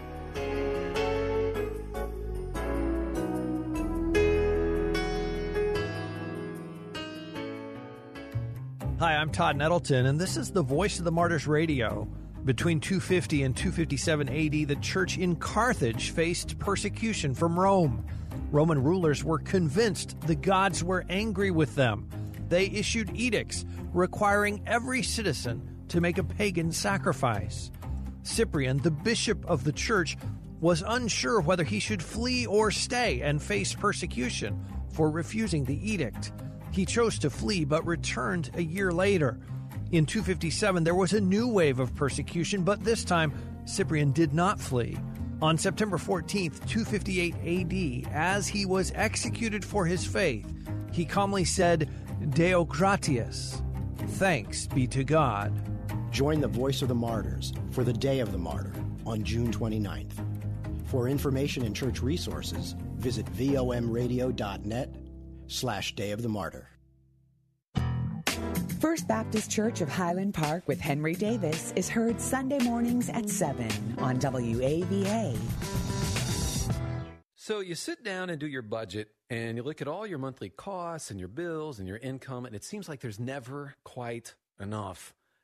Speaker 8: Hi, I'm Todd Nettleton, and this is the Voice of the Martyrs Radio. Between two fifty and two fifty-seven A D, the church in Carthage faced persecution from Rome. Roman rulers were convinced the gods were angry with them. They issued edicts requiring every citizen to make a pagan sacrifice. Cyprian, the bishop of the church, was unsure whether he should flee or stay and face persecution for refusing the edict. He chose to flee, but returned a year later. In two fifty-seven, there was a new wave of persecution, but this time, Cyprian did not flee. On September fourteenth, two fifty-eight A D, as he was executed for his faith, he calmly said, Deo gratias, thanks be to God.
Speaker 13: Join the Voice of the Martyrs for the Day of the Martyr on June twenty-ninth. For information and church resources, visit vomradio.net slash Day of the Martyr.
Speaker 14: First Baptist Church of Highland Park with Henry Davis is heard Sunday mornings at seven on W A V A.
Speaker 15: So you sit down and do your budget, and you look at all your monthly costs and your bills and your income, and it seems like there's never quite enough.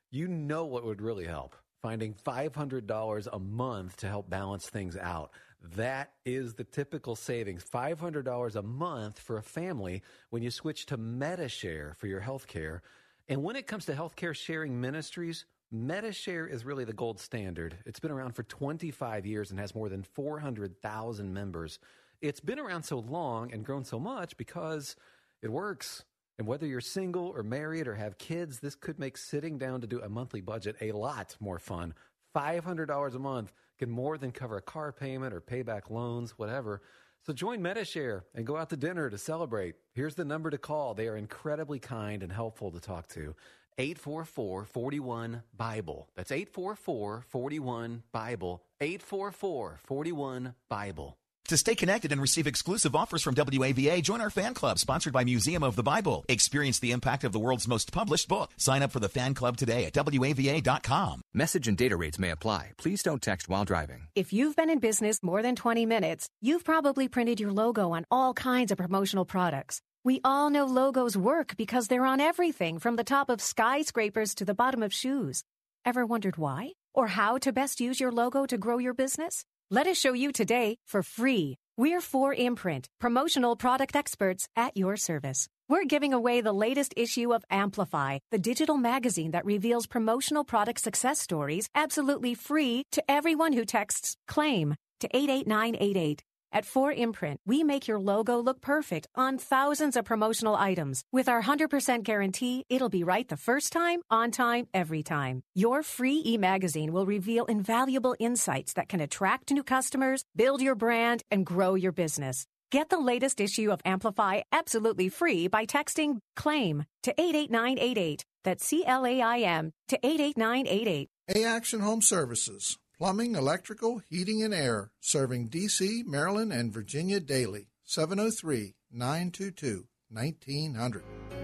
Speaker 15: You know what would really help? Finding five hundred dollars a month to help balance things out. That is the typical savings, five hundred dollars a month for a family when you switch to Medi-Share for your health care. And when it comes to healthcare sharing ministries, Medi-Share is really the gold standard. It's been around for twenty-five years and has more than four hundred thousand members. It's been around so long and grown so much because it works. And whether you're single or married or have kids, this could make sitting down to do a monthly budget a lot more fun. five hundred dollars a month can more than cover a car payment or pay back loans, whatever. So join Medi-Share and go out to dinner to celebrate. Here's the number to call. They are incredibly kind and helpful to talk to. eight four four, four one, BIBLE. That's eight four four, four one, BIBLE. eight four four, four one, BIBLE.
Speaker 25: To stay connected and receive exclusive offers from W A V A, join our fan club sponsored by Museum of the Bible. Experience the impact of the world's most published book. Sign up for the fan club today at W A V A dot com.
Speaker 4: Message and data rates may apply. Please don't text while driving.
Speaker 12: If you've been in business more than twenty minutes, you've probably printed your logo on all kinds of promotional products. We all know logos work because they're on everything from the top of skyscrapers to the bottom of shoes. Ever wondered why? Or how to best use your logo to grow your business? Let us show you today for free. We're four Imprint, promotional product experts at your service. We're giving away the latest issue of Amplify, the digital magazine that reveals promotional product success stories absolutely free to everyone who texts CLAIM to eight eight nine eight eight. At four Imprint, we make your logo look perfect on thousands of promotional items. With our one hundred percent guarantee, it'll be right the first time, on time, every time. Your free e-magazine will reveal invaluable insights that can attract new customers, build your brand, and grow your business. Get the latest issue of Amplify absolutely free by texting CLAIM to eight eight nine eight eight. That's C L A I M to eight eight nine eight eight.
Speaker 6: A-Action Home Services. Plumbing, electrical, heating, and air. Serving D C, Maryland, and Virginia daily. seven oh three, nine two two, nineteen hundred.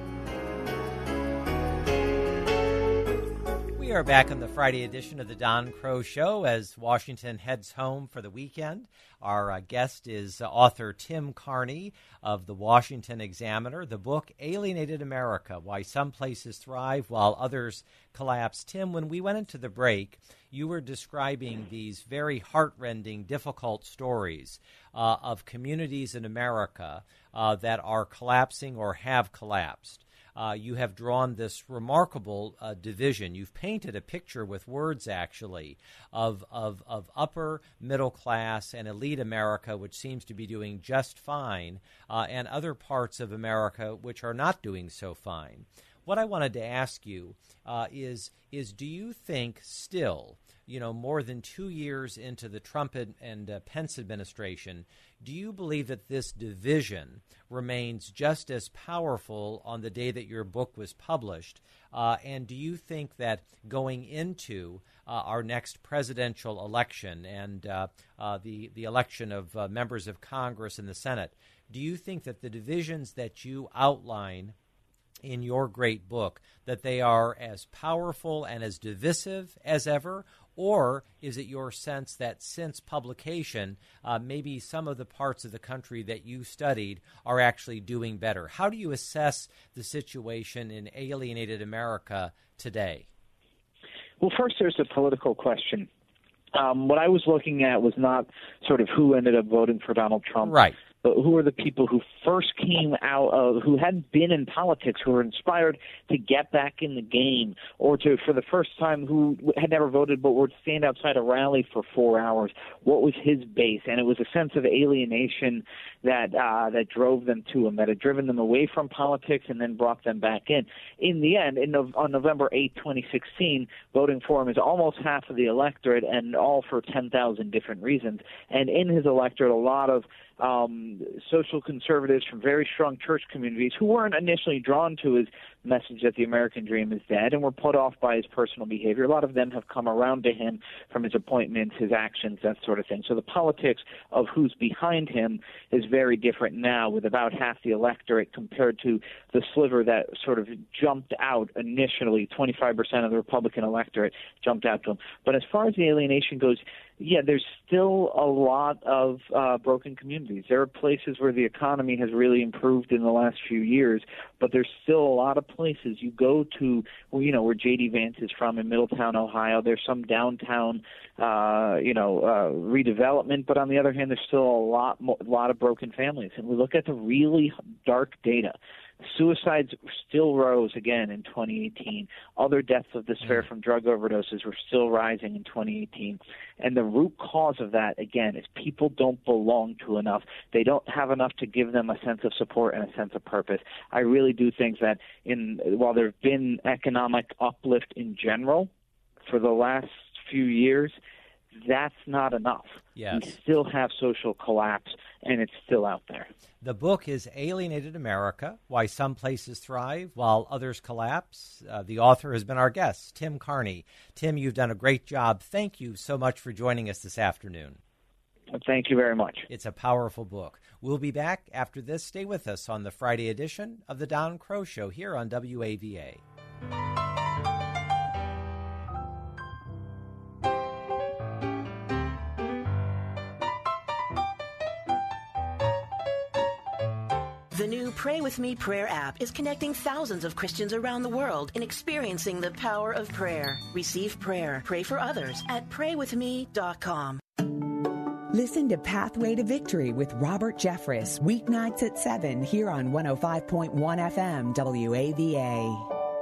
Speaker 7: We are back on the Friday edition of the Don Crow Show as Washington heads home for the weekend. Our uh, guest is uh, author Tim Carney of the Washington Examiner, the book Alienated America, Why Some Places Thrive While Others Collapse. Tim, when we went into the break, you were describing these very heartrending, difficult stories uh, of communities in America uh, that are collapsing or have collapsed. Uh, you have drawn this remarkable uh, division. You've painted a picture with words, actually, of, of, of upper, middle class, and elite America, which seems to be doing just fine, uh, and other parts of America which are not doing so fine. What I wanted to ask you uh, is, is do you think still, you know, more than two years into the Trump and uh, Pence administration, do you believe that this division remains just as powerful on the day that your book was published? Uh, and do you think that going into uh, our next presidential election and uh, uh, the, the election of uh, members of Congress and the Senate, do you think that the divisions that you outline in your great book, that they are as powerful and as divisive as ever? Or is it your sense that since publication, uh, maybe some of the parts of the country that you studied are actually doing better? How do you assess the situation in alienated America today?
Speaker 2: Well, first there's a political question. Um, what I was looking at was not sort of who ended up voting for Donald Trump.
Speaker 7: Right.
Speaker 2: But who are the people who first came out of, who hadn't been in politics, who were inspired to get back in the game, or to, for the first time, who had never voted but would stand outside a rally for four hours? What was his base? And it was a sense of alienation that uh, that drove them to him, that had driven them away from politics and then brought them back in. In the end, in no, on November eighth, twenty sixteen, voting for him is almost half of the electorate, and all for ten thousand different reasons. And in his electorate, a lot of um, social conservatives from very strong church communities who weren't initially drawn to his message that the American dream is dead and were put off by his personal behavior. A lot of them have come around to him from his appointments, his actions, that sort of thing. So the politics of who's behind him is very different now, with about half the electorate compared to the sliver that sort of jumped out initially. twenty-five percent of the Republican electorate jumped out to him. But as far as the alienation goes, yeah, there's still a lot of uh, broken communities. There are places where the economy has really improved in the last few years, but there's still a lot of places you go to, well, you know, where J D Vance is from in Middletown, Ohio. There's some downtown, uh, you know, uh, redevelopment, but on the other hand, there's still a lot, mo- lot of broken families. And we look at the really dark data. Suicides still rose again in twenty eighteen. Other deaths of despair from drug overdoses were still rising in twenty eighteen. And the root cause of that, again, is people don't belong to enough. They don't have enough to give them a sense of support and a sense of purpose. I really do think that in while there have been economic uplift in general for the last few years, that's not enough.
Speaker 7: Yes.
Speaker 2: We still have social collapse, and it's still out there.
Speaker 7: The book is Alienated America, Why Some Places Thrive While Others Collapse. Uh, the author has been our guest, Tim Carney. Tim, you've done a great job. Thank you so much for joining us this afternoon.
Speaker 2: Thank you very much.
Speaker 7: It's a powerful book. We'll be back after this. Stay with us on the Friday edition of The Don Crow Show here on W A V A.
Speaker 16: The new Pray With Me prayer app is connecting thousands of Christians around the world in experiencing the power of prayer. Receive prayer. Pray for others at pray with me dot com.
Speaker 14: Listen to Pathway to Victory with Robert Jeffress, weeknights at seven here on one oh five point one F M W A V A.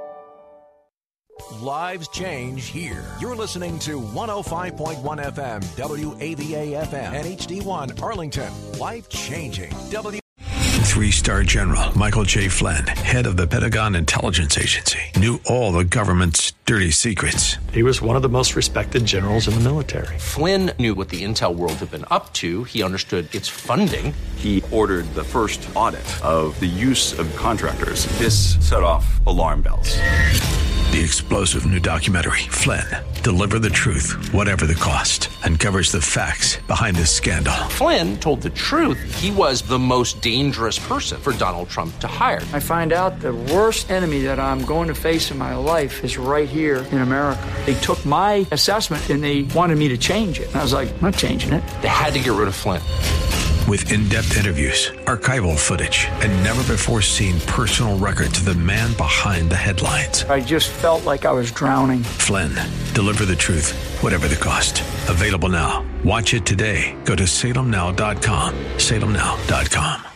Speaker 17: Lives change here. You're listening to one oh five point one F M, W A V A F M, and H D one Arlington. Life changing. W.
Speaker 18: Three-star General Michael J. Flynn, head of the Pentagon Intelligence Agency, knew all the government's dirty secrets.
Speaker 19: He was one of the most respected generals in the military.
Speaker 20: Flynn knew what the intel world had been up to. He understood its funding.
Speaker 21: He ordered the first audit of the use of contractors. This set off alarm bells.
Speaker 18: The explosive new documentary, Flynn, Deliver the Truth, Whatever the Cost, uncovers the facts behind this scandal.
Speaker 20: Flynn told the truth. He was the most dangerous person for Donald Trump to hire.
Speaker 23: I find out the worst enemy that I'm going to face in my life is right here in America. They took my assessment and they wanted me to change it. And I was like, I'm not changing it.
Speaker 20: They had to get rid of Flynn.
Speaker 18: With in-depth interviews, archival footage, and never-before-seen personal records of the man behind the headlines.
Speaker 23: I just felt like I was drowning.
Speaker 18: Flynn, Deliver the Truth, Whatever the Cost. Available now. Watch it today. Go to salem now dot com. salem now dot com.